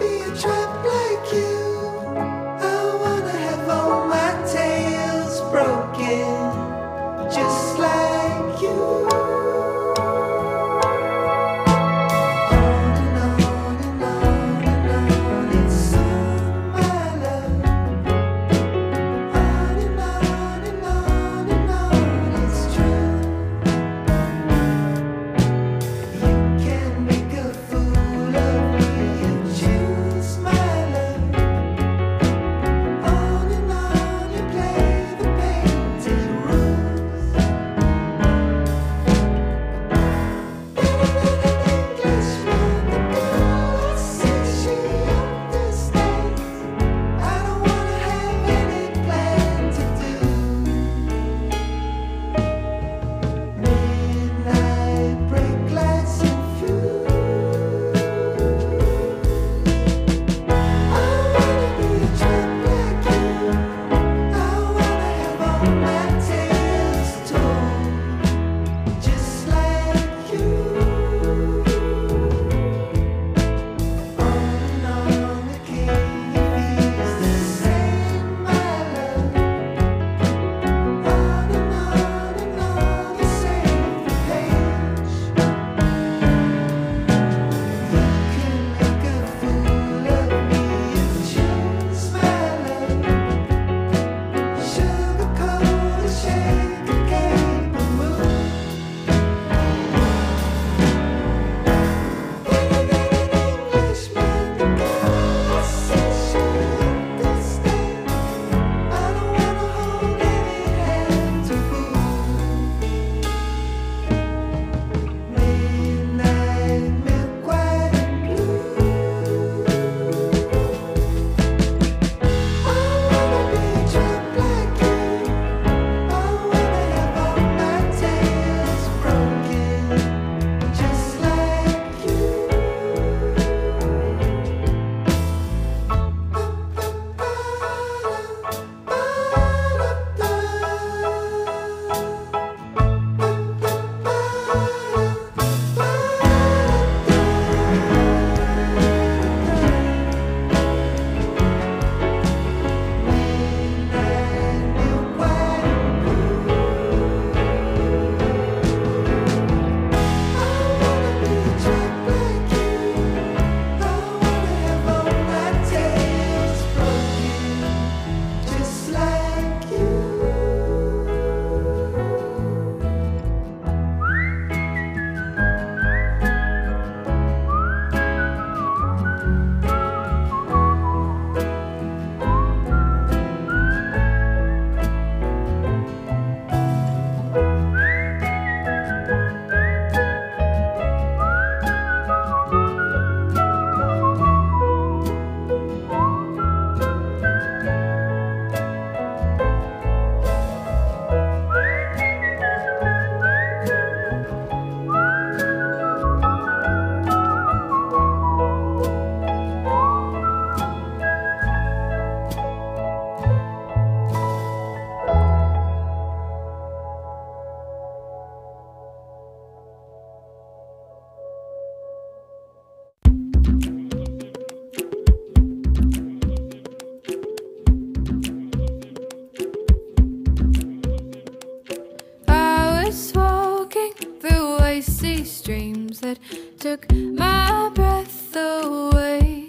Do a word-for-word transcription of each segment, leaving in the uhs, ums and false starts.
took my breath away.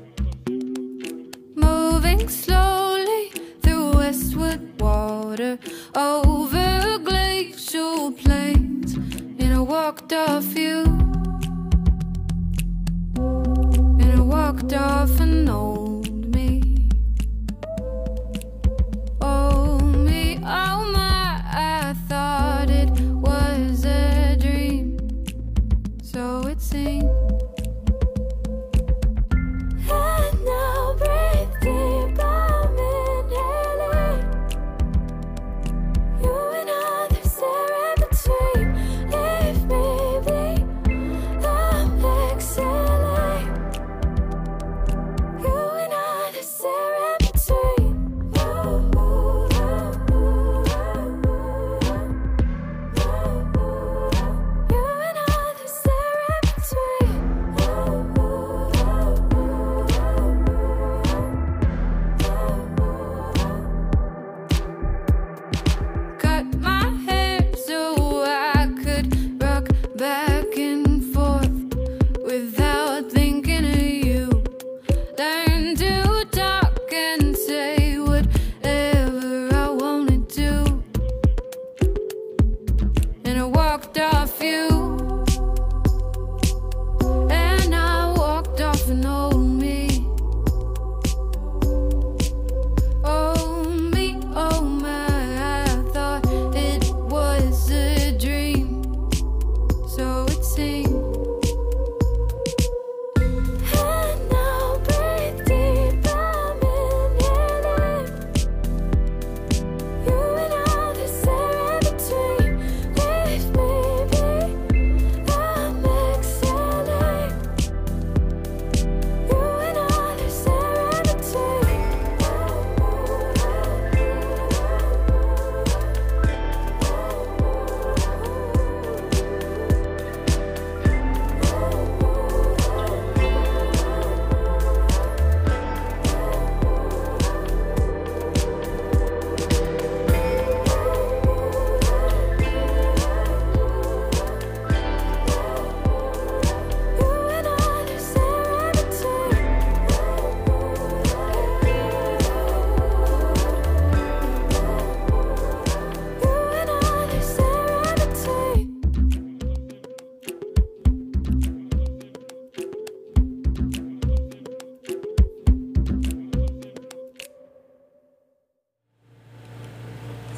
Moving slowly through westward water, over glacial plains, and I walked off you, and I walked off an old me. Oh me, oh my, I thought it was a dream, so it seems.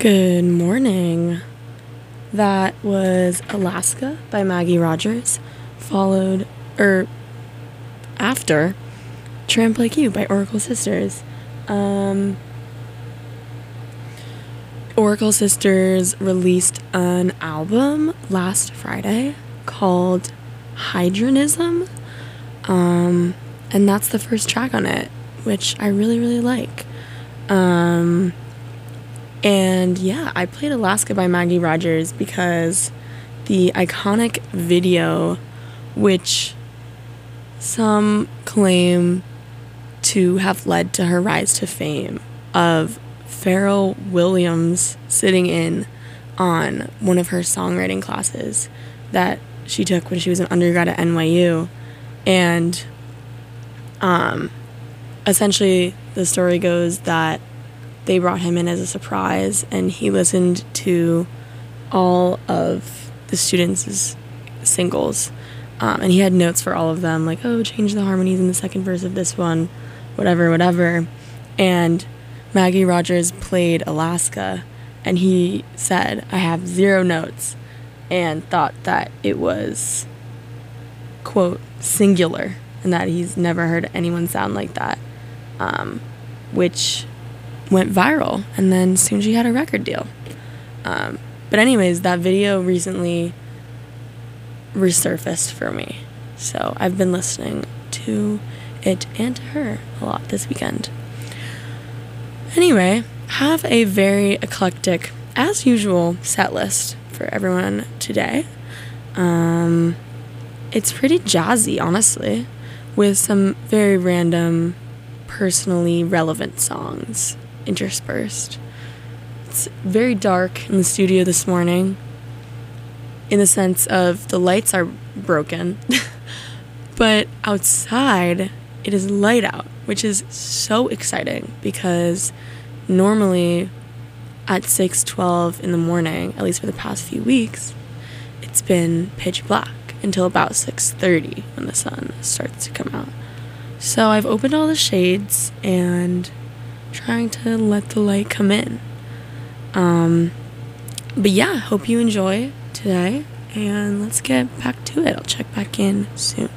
Good morning. That was Alaska by Maggie Rogers, followed, er, after Tramp Like You by Oracle Sisters. Um, Oracle Sisters released an album last Friday called Hydronism, um, and that's the first track on it, which I really, really like. Um... And yeah, I played Alaska by Maggie Rogers because the iconic video, which some claim to have led to her rise to fame, of Pharrell Williams sitting in on one of her songwriting classes that she took when she was an undergrad at N Y U. And um, essentially the story goes that they brought him in as a surprise, and he listened to all of the students' singles, um, and he had notes for all of them, like, oh, change the harmonies in the second verse of this one, whatever, whatever. And Maggie Rogers played Alaska, and he said, I have zero notes, and thought that it was, quote, singular, and that he's never heard anyone sound like that, um, which went viral, and then soon she had a record deal. Um, but anyways, that video recently resurfaced for me, so I've been listening to it and to her a lot this weekend. Anyway, have a very eclectic, as usual, set list for everyone today. Um, it's pretty jazzy, honestly, with some very random, personally relevant songs interspersed. It's very dark in the studio this morning, in the sense of the lights are broken, but outside it is light out, which is so exciting because normally at six twelve in the morning, at least for the past few weeks, it's been pitch black until about six thirty when the sun starts to come out. So I've opened all the shades and trying to let the light come in. Um, but yeah, hope you enjoy today, and let's get back to it. I'll check back in soon.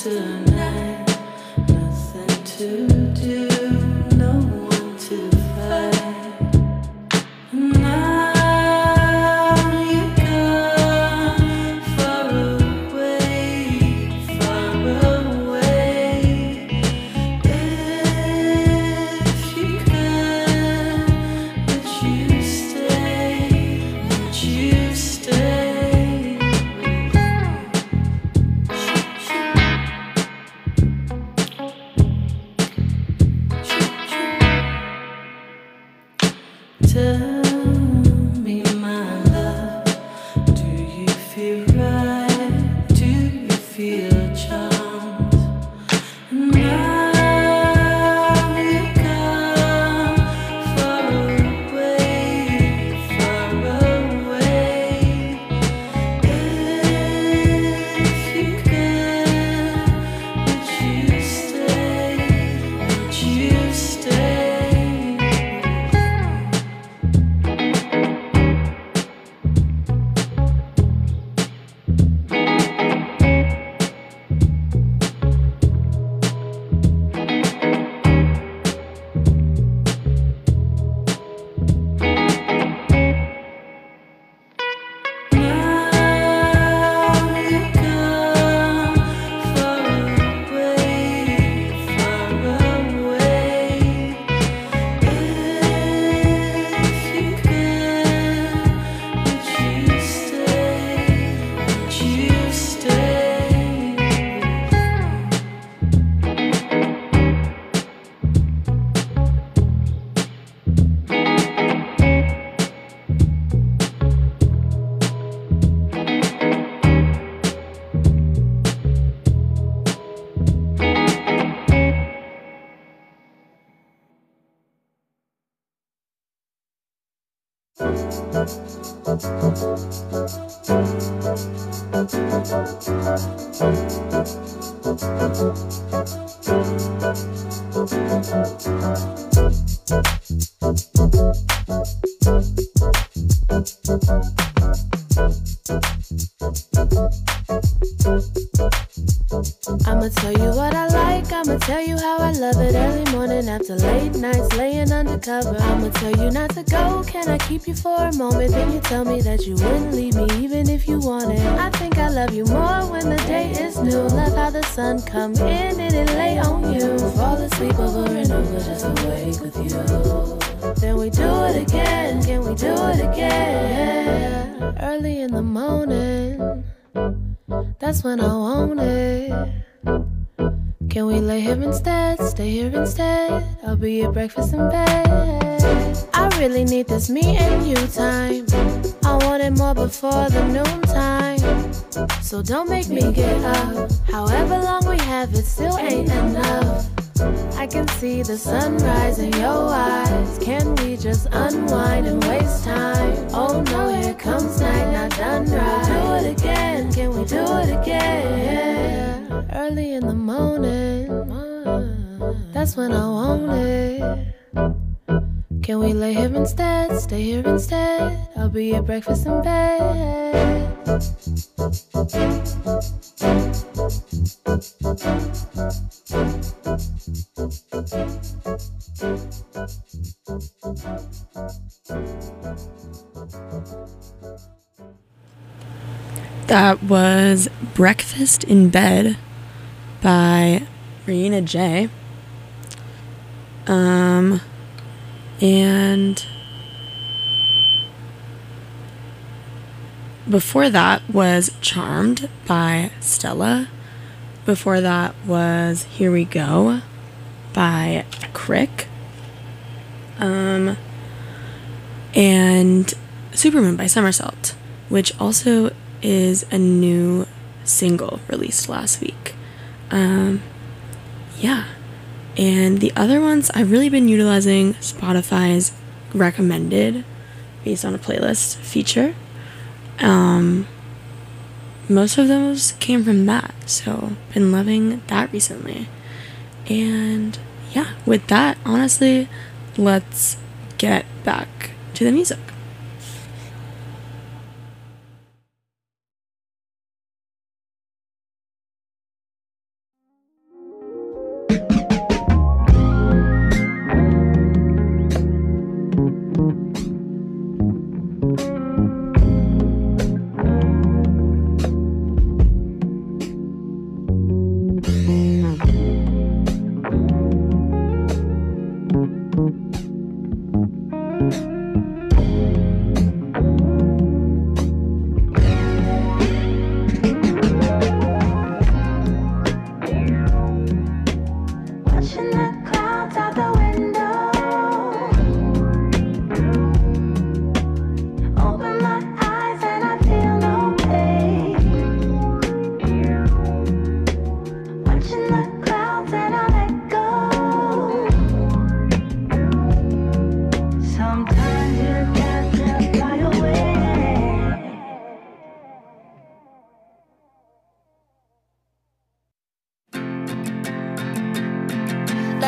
tonight. Nothing to do, no one to fight. And now you come far away, far away. If you can, would you stay? Would you stay? Tell me, my love, do you feel right? Do you feel charmed? And now you come far away, far away. If you can, would you stay? Would you stay? I'ma tell you what I like, I'ma tell you how I love it. Early morning after late nights laying undercover. I'ma tell you not to go, can I keep you for a moment? Then you tell me that you wouldn't leave me even if you wanted. I think I love you more when the day is new. Love how the sun come in and it lay on you. Fall asleep over and over just awake with you. Then we do it again, can we do it again? Early in the morning, that's when I want it. Can we lay here instead, stay here instead? I'll be your breakfast in bed. I really need this me and you time. I want it more before the noon time. So don't make me get up. However long we have it still ain't enough. I can see the sunrise in your eyes. Can we just unwind and waste time? Oh no, here comes night, not done right. Do it again, can we do it again? Early in the morning, that's when I want it. Can we lay here instead, stay here instead? I'll be your breakfast in bed. That was Breakfast in Bed by Rena J. Um, and before that was Charmed by Stella. Before that was Here We Go by Crick. Um, and Supermoon by Somersault, which also is a new single released last week. Um, yeah. And the other ones, I've really been utilizing Spotify's recommended based on a playlist feature. Um, most of those came from that, so been loving that recently. And yeah, with that, honestly, let's get back to the music.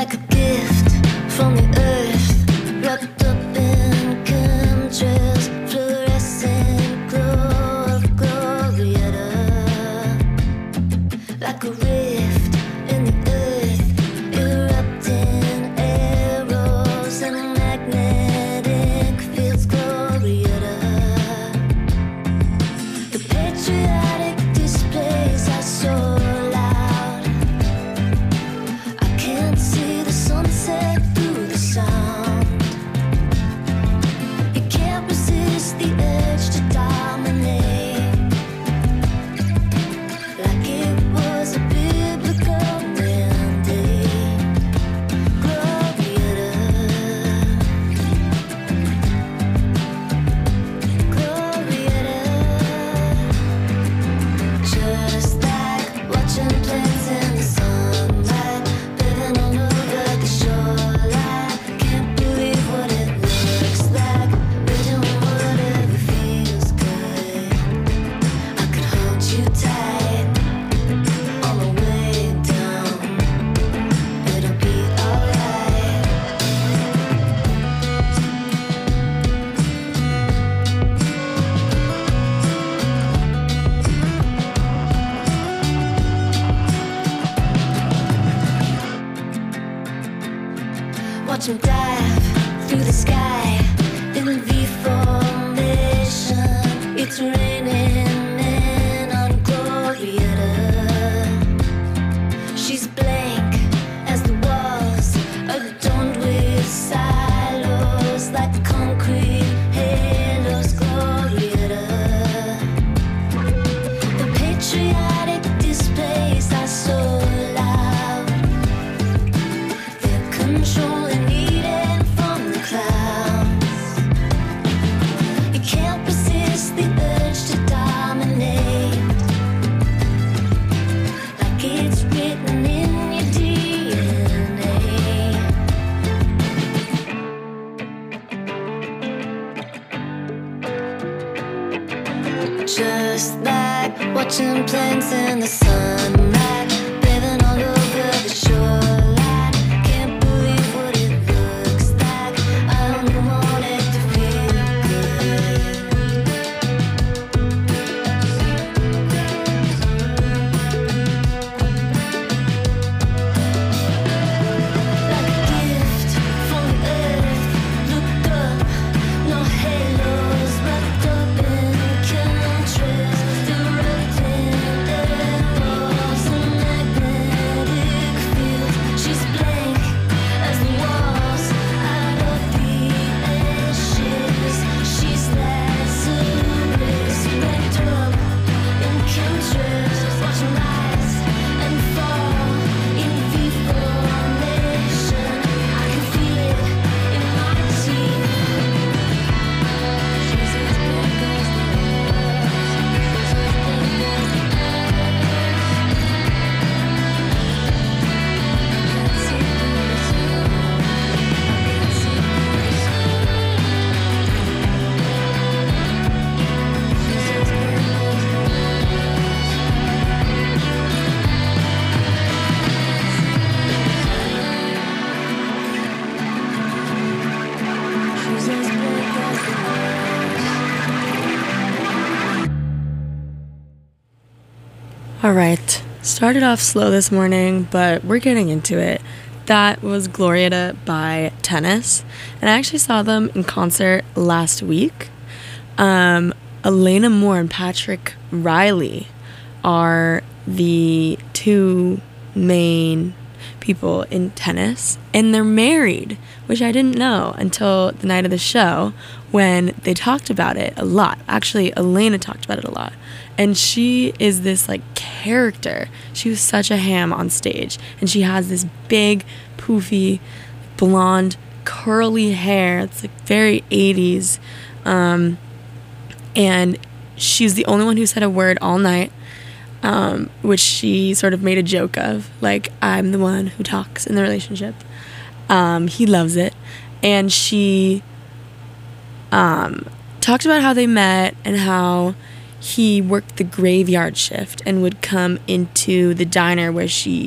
like a gift from the earth, wrapped up in chemtrails, fluorescent glow of glorietta, like a rift in the earth, erupting arrows and magnetic fields, glorietta. The patriotic displays are so loud, I can't see the sunset through the sound. You can't resist the urge to dominate, like it was a biblical mandate, glorietta, glorietta. Just like watching planes in the sunlight, living all over the shoreline. Can't believe what it looks like, we're doing whatever feels good. I could hold you tight on the way down, it'll be alright. Watch him dive through the sky in V formation. It's raining in on Glorietta. She's blank as the walls, adorned with silos, like concrete halos, Glorietta. The patriotic displays are so loud, they're controlling Eden from the clouds. You can't resist the urge to dominate, like it's written in your D N A. Just like watching planes in the sunlight, living all over the shoreline. Can't believe what it looks like, I only want it to feel good. Like a gift from the earth, look up, no halos, wrapped up in chemtrails, erupting arrows and magnetic fields. She's blank as the walls out of the ashes. She's Lazarus, wrapped up in chemtrails. Watch 'em rise and fall in V formation. I can feel it in my teeth. She's as blank as the walls. She's as blank as the All right. Started off slow this morning, but we're getting into it. That was Glorietta by Tennis, and I actually saw them in concert last week. Um, Elena Moore and Patrick Riley are the two main people in Tennis, and they're married, which I didn't know until the night of the show when they talked about it a lot. Actually, Elena talked about it a lot, and she is this like character. She was such a ham on stage, and she has this big poofy blonde curly hair. It's like very eighties, um, and she's the only one who said a word all night, um, which she sort of made a joke of, like, I'm the one who talks in the relationship. Um, he loves it. And she um, talked about how they met and how he worked the graveyard shift and would come into the diner where she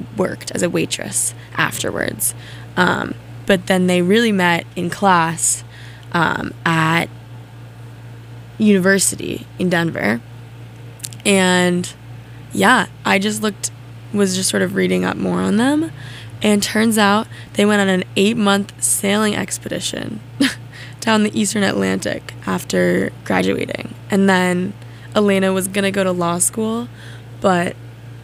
worked as a waitress afterwards. Um, but then they really met in class um, at university in Denver. And yeah, I just looked, was just sort of reading up more on them. And turns out they went on an eight month sailing expedition down the Eastern Atlantic after graduating. And then Elena was going to go to law school, but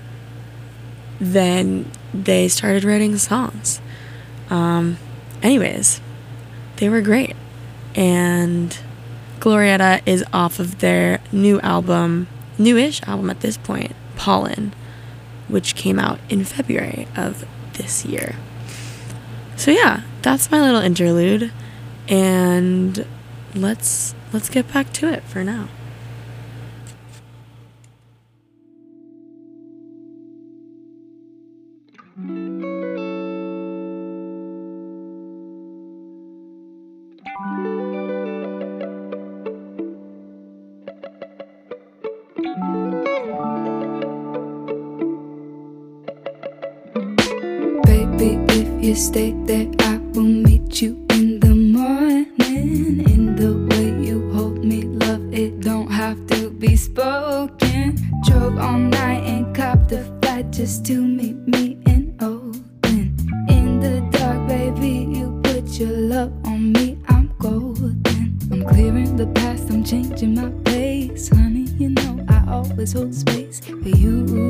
then they started writing songs. Um, anyways, they were great. And Glorietta is off of their new album, newish album at this point, Pollen, which came out in February of this year. So yeah, that's my little interlude, and let's let's get back to it for now. Baby, if you stay there, I will meet you in the morning. In the way you hold me, love, it don't have to be spoken. Drove all night and copped a flight just to meet me in Oakland. In the dark, baby, you put your love on me, I'm golden. I'm clearing the past, I'm changing my pace. Honey, you know I always hold space for you.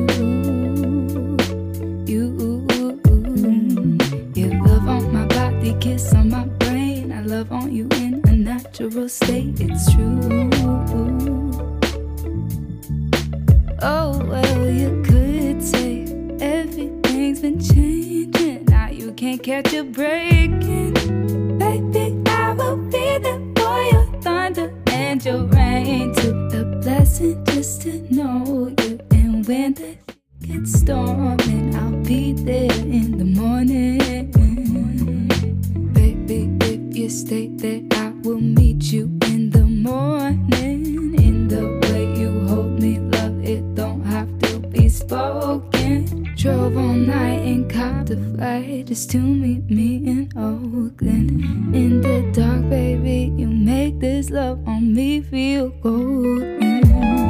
You. Your love on my body, kiss on my brain. I love on you in a natural state, it's true. Oh, well, you could say everything's been changing. Now you can't catch a break. Baby, I will be there for your thunder and your rain. Took the blessing just to know you. And when the it's storming, I'll be there in the morning. Baby, if you stay there, I will meet you in the morning. In the way you hold me, love, it don't have to be spoken. Drove all night and copped a flight just to meet me in Oakland. In the dark, baby, you make this love on me feel golden.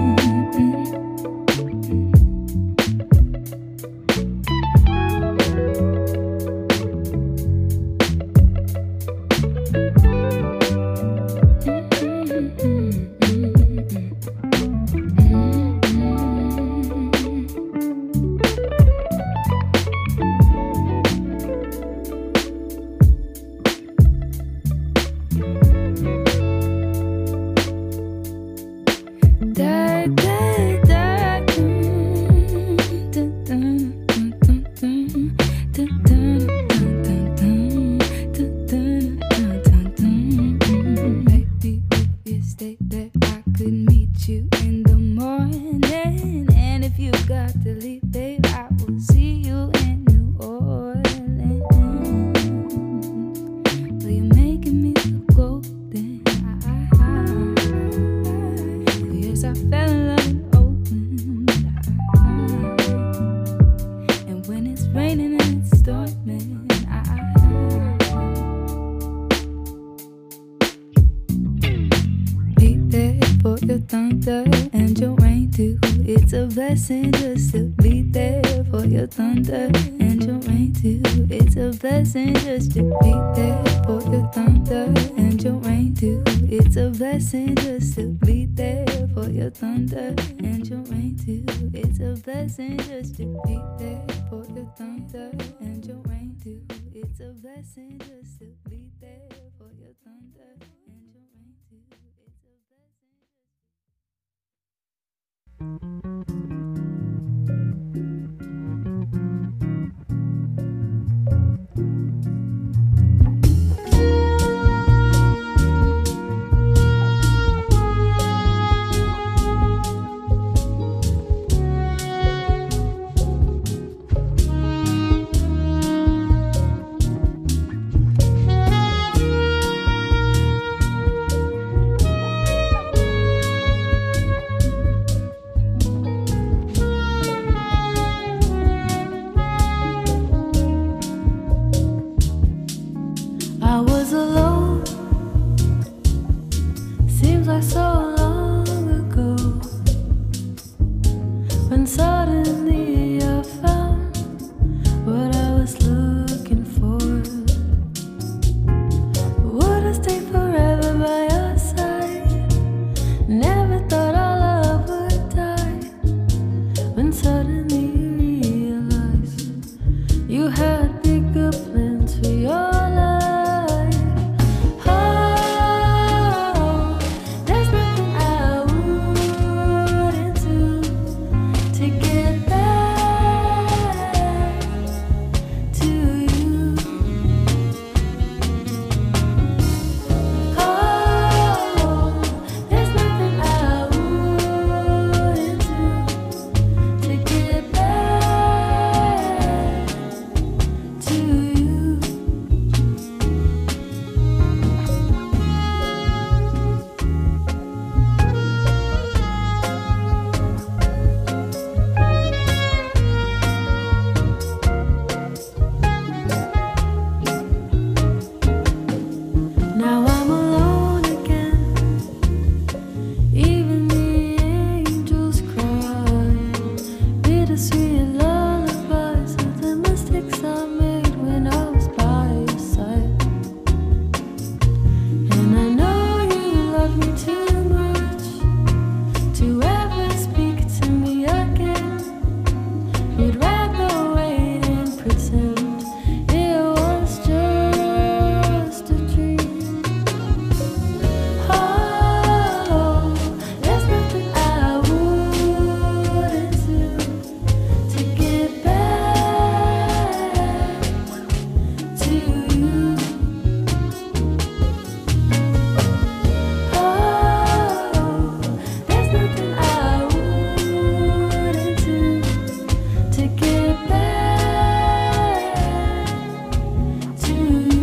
Blessing just to be there for your thunder and your rain too. It's a blessing just to be there for your thunder and your rain too. It's a blessing just to be there for your thunder and your rain too. It's a blessing just to be there for your thunder and your rain too. It's a blessing just to be there for your thunder and your rain too. It's a blessing. You had bigger plans for your life. Oh, there's nothing I wouldn't do to get back to you. Oh, there's nothing I wouldn't do to get back to you. Now I'm alone again. Even the angels cry. Bittersweet lullabies of the mistakes I made when I was by your side. And I know you love me too much to ever speak to me again. You'd rather wait and pretend it was just a dream. Oh, there's nothing I wouldn't do to get back to you. Oh, there's nothing I wouldn't do to get back to you.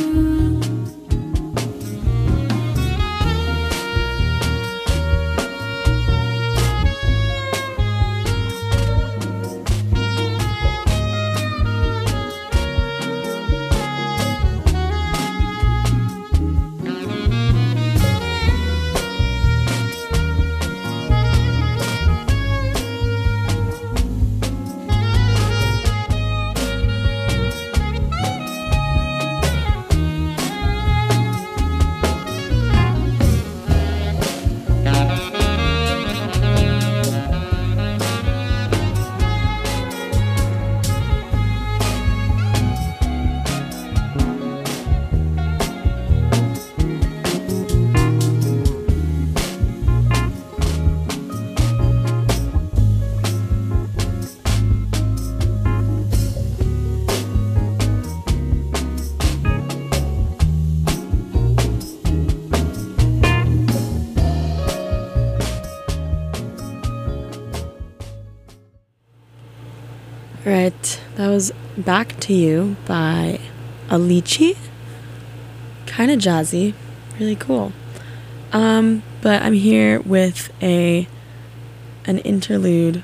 Right, that was Back to You by Alici. Kind of jazzy, really cool. Um, but I'm here with a an interlude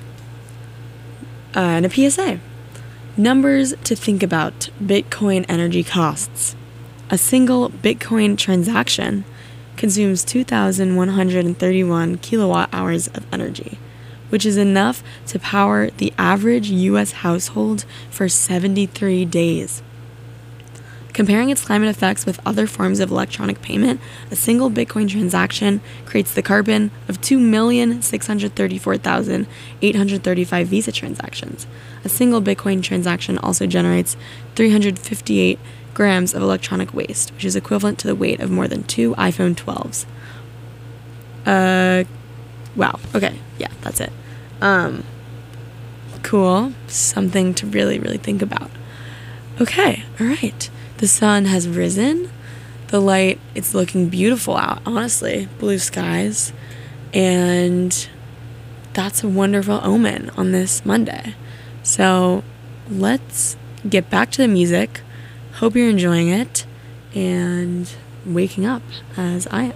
uh, and a P S A. Numbers to think about: Bitcoin energy costs. A single Bitcoin transaction consumes two thousand one hundred thirty-one kilowatt hours of energy, which is enough to power the average U S household for seventy-three days. Comparing its climate effects with other forms of electronic payment, a single Bitcoin transaction creates the carbon of two million six hundred thirty-four thousand eight hundred thirty-five Visa transactions. A single Bitcoin transaction also generates three hundred fifty-eight grams of electronic waste, which is equivalent to the weight of more than two iPhone twelves. Uh, wow. Okay. Yeah, that's it. Um, cool. Something to really, really think about. Okay. All right. The sun has risen. The light, it's looking beautiful out, honestly. Blue skies. And that's a wonderful omen on this Monday. So let's get back to the music. Hope you're enjoying it and waking up as I am.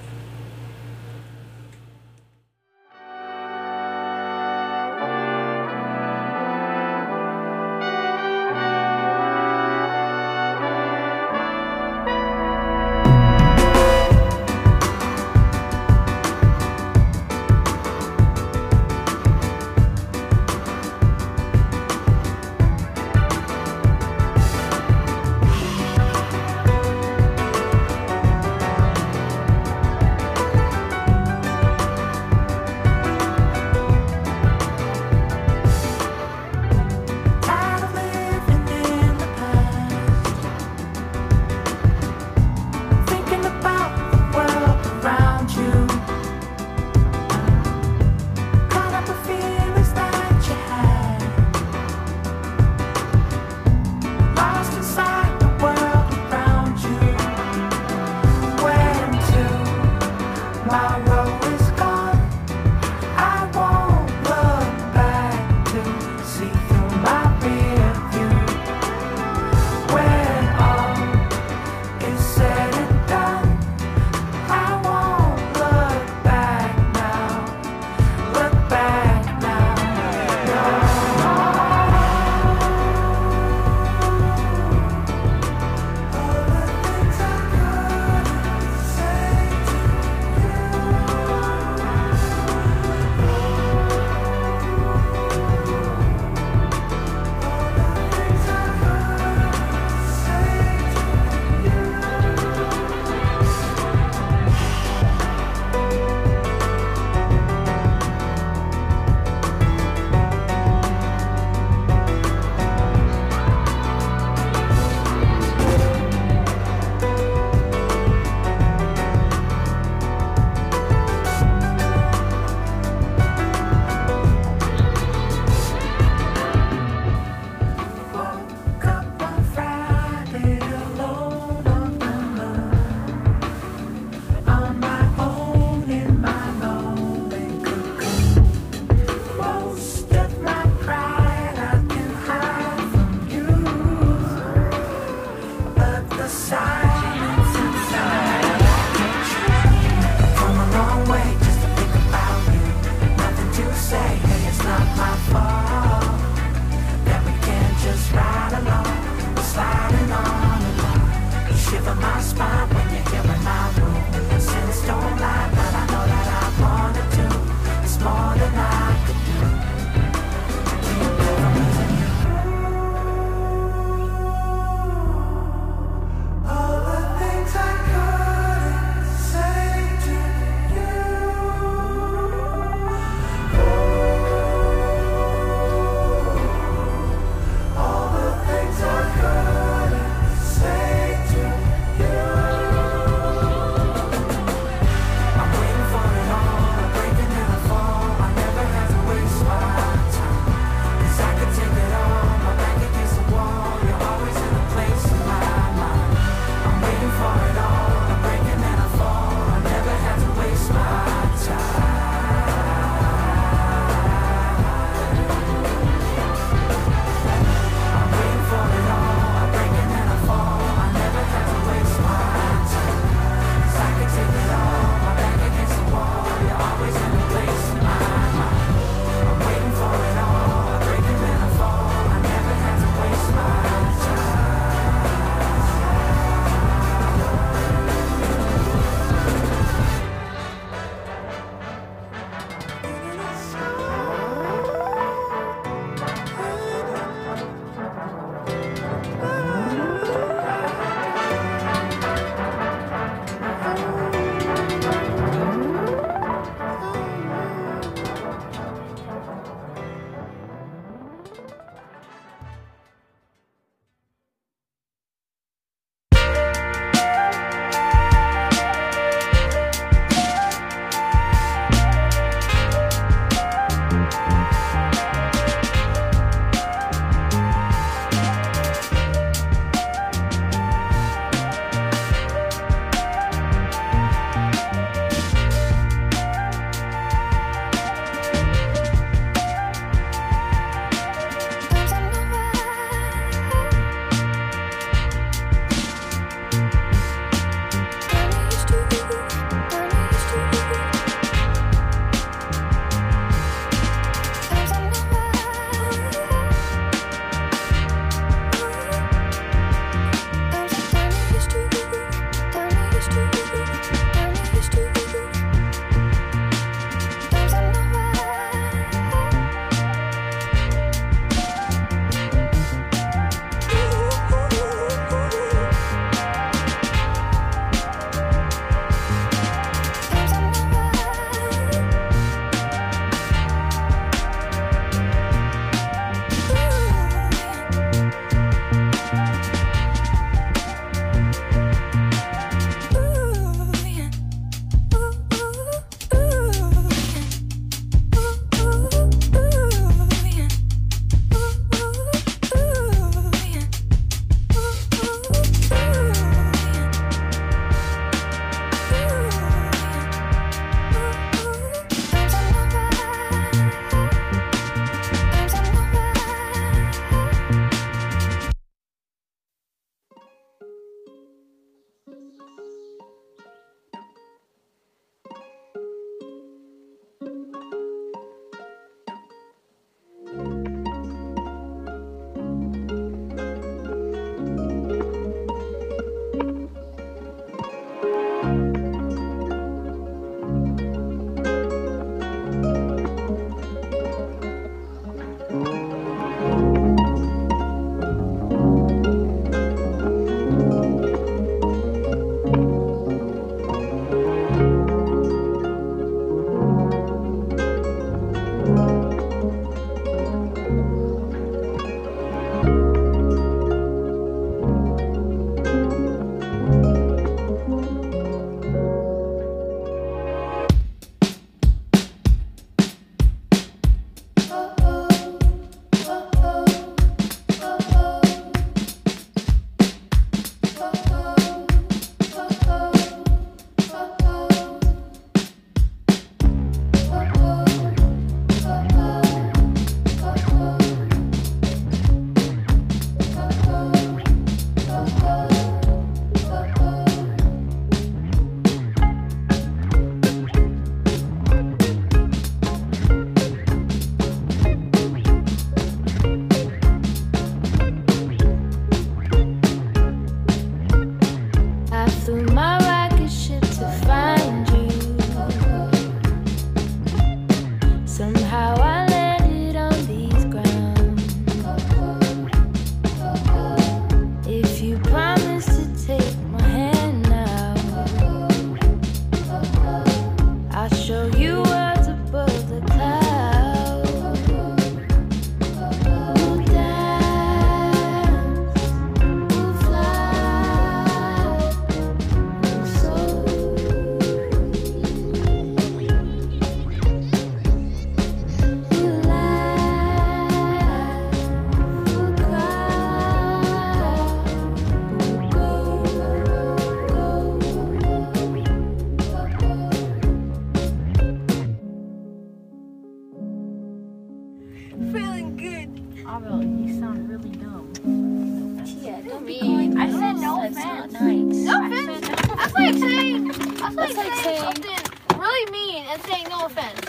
mean. I said no offense. No offense. That's like saying. That's like saying something really mean and saying no offense.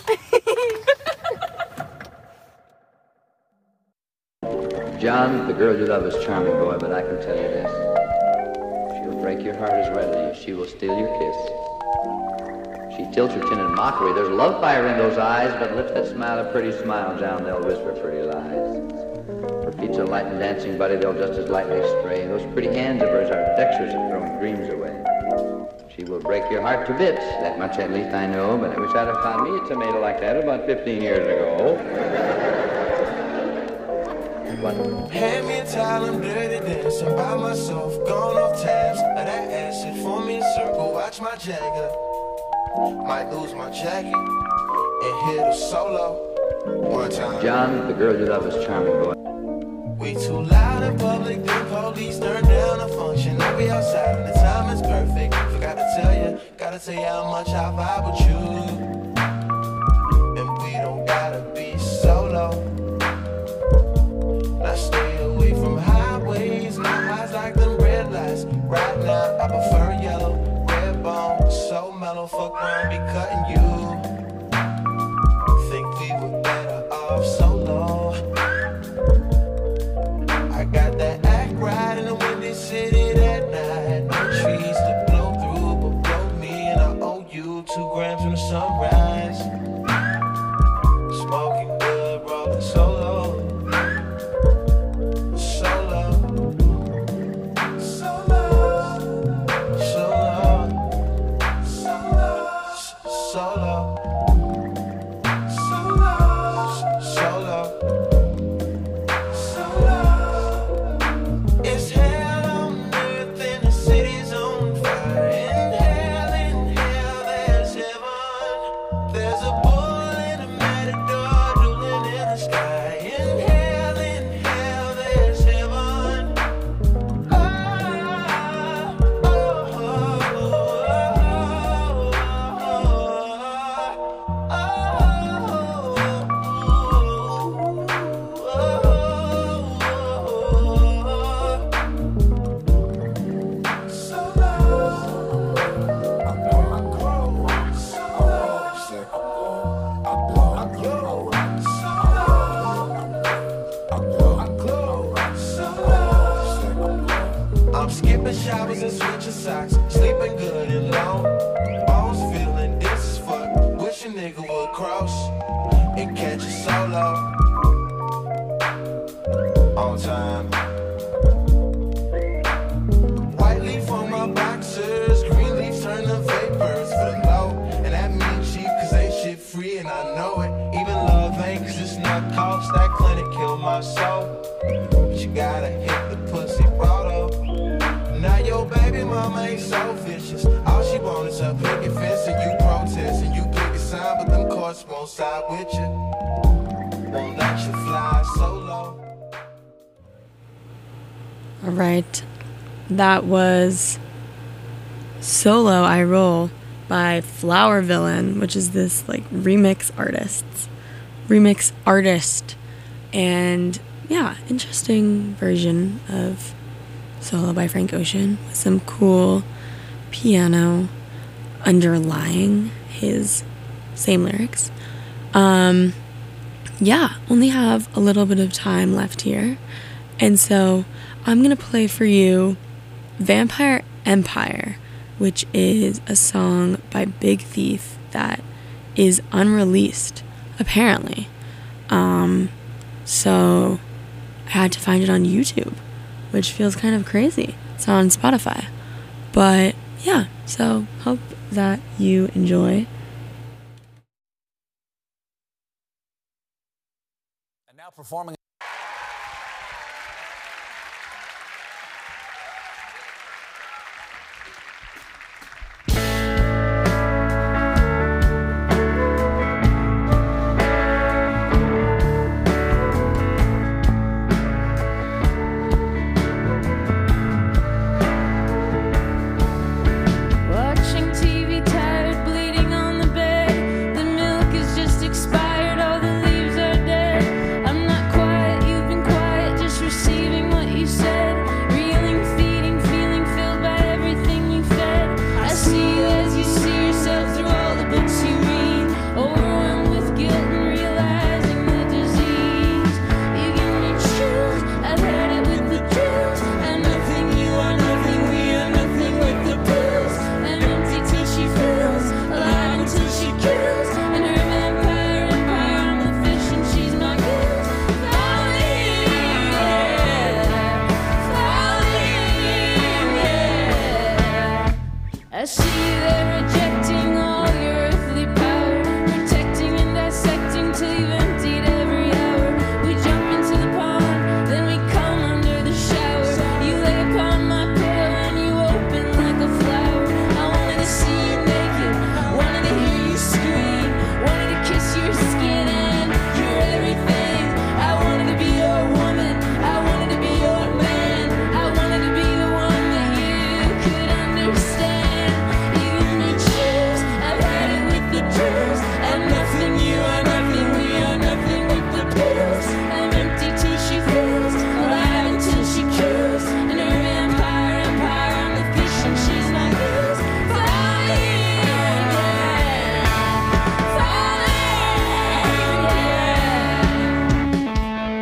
John, the girl you love is charming, boy, but I can tell you this. She'll break your heart as readily as she will steal your kiss. She tilts her chin in mockery. There's love fire in those eyes, but lips that smile a pretty smile, John, they'll whisper pretty lies. Her feet's a light and dancing, buddy, they'll just as lightly stray. Those pretty hands of hers are dexterous at throwing dreams away. She will break your heart to bits, that much at least I know, but I wish I'd have found me a tomato like that about fifteen years ago. Hand me a towel, I'm dirty dancing by myself, gone off tabs. Let that acid form me a circle, watch my Jagger. Might lose my jacket and hit a solo one time. John, the girl you love is charming, boy. We too loud in public, the police turn down a function. I'll be outside and the time is perfect. Forgot to tell you, gotta tell you how much I vibe with you. And we don't gotta be solo. Now stay away from highways, my eyes like them red lights. Right now I prefer yellow, red bone, so mellow. Fuck around, be cutting you. Think we were better off solo. I got that act right in the windy city that night. No trees to blow through, but blow me, and I owe you two grams from the sunrise. Smoking good, rolling solo. Showers and switching socks, sleeping good and long. Bones feeling this as fuck. Wish a nigga would cross and catch a solo on time. White leaf on my boxers, green leaves turn to vapors for the low. And that means cheap cause ain't shit free and I know it. Even love ain't cause it's not cost. That clinic killed my soul. But you gotta hit the pussy bottle. Now your baby mama ain't so vicious. All she want is a picket fence and you protest and you pick a sign, but them courts won't side with you. Won't let you fly solo. All right, that was Solo I Roll by Flower Villain, which is this like remix artists, remix artist, and yeah, interesting version of Solo by Frank Ocean with some cool piano underlying his same lyrics. Um, yeah, only have a little bit of time left here. And so I'm going to play for you Vampire Empire, which is a song by Big Thief that is unreleased, apparently. Um, so I had to find it on YouTube, which feels kind of crazy. It's on Spotify. But yeah, so hope that you enjoy. And now performing. Watching T V, tired, bleeding on the bed. The milk is just expired, all the leaves are dead. I'm not quite see you there rejecting all your earthly power, protecting and dissecting till you've emptied every hour. We jump into the pond, then we come under the shower. You lay upon my pillow and you open like a flower. I wanted to see you naked, wanted to hear you scream, wanted to kiss your skin and your everything. I wanted to be your woman, I wanted to be your man, I wanted to be the one that you could understand. Even the chills, I've had it with the drills. I'm nothing, you are nothing, we are nothing with the pills. I'm empty till she fills, alive until she kills. And her vampire empire, I'm the fish and she's my gills. Falling, yeah, falling, yeah.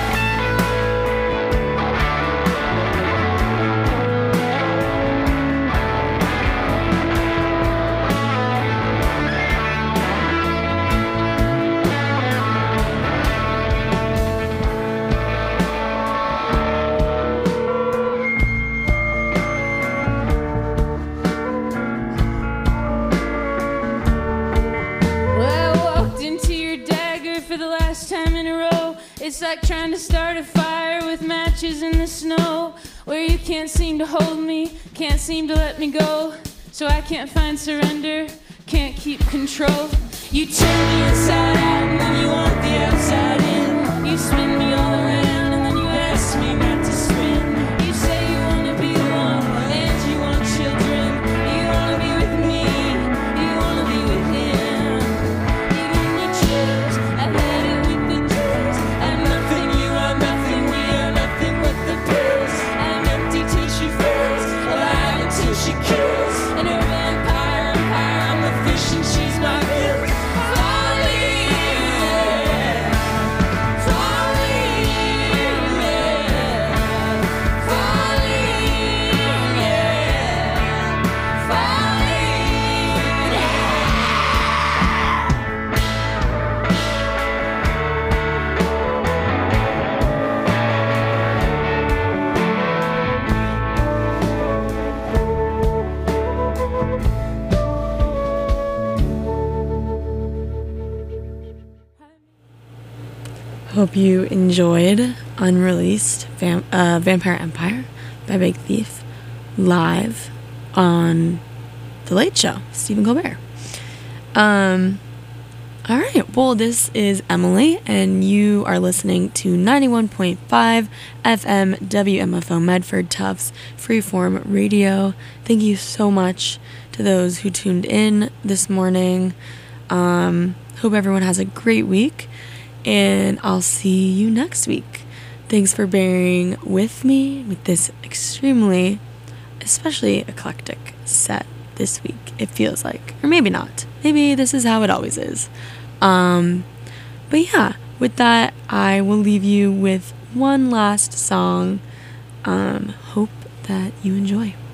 Well, I walked into your dagger for the last time in a row. It's like trying to start a fire with matches in the snow, where you can't seem to hold me, can't seem to let me go. So I can't find surrender, can't keep control. You turn me inside out and then you want the outside in. You spin me all around and then you ask me not to spin. You say you wanna be alone and you want children. You wanna be with me, you wanna be with him. Even the chills, I've had it with the drills. I'm nothing, you are nothing, we are nothing but the pills. I'm empty till she fills, alive until she kills. And her vampire empire, I'm the fish and she's my gill. Falling, yeah, falling, yeah, falling, yeah, falling, Hope you enjoyed Unreleased Vam- uh, Vampire Empire by Big Thief live on The Late Show, Stephen Colbert. Um, all right, well, this is Emily, and you are listening to ninety-one point five F M W M F O Medford Tufts Freeform Radio. Thank you so much to those who tuned in this morning. Um, hope everyone has a great week. And I'll see you next week. Thanks for bearing with me with this extremely, especially eclectic set this week, it feels like. Or maybe not. Maybe this is how it always is. Um, but yeah, with that, I will leave you with one last song. Um, hope that you enjoy.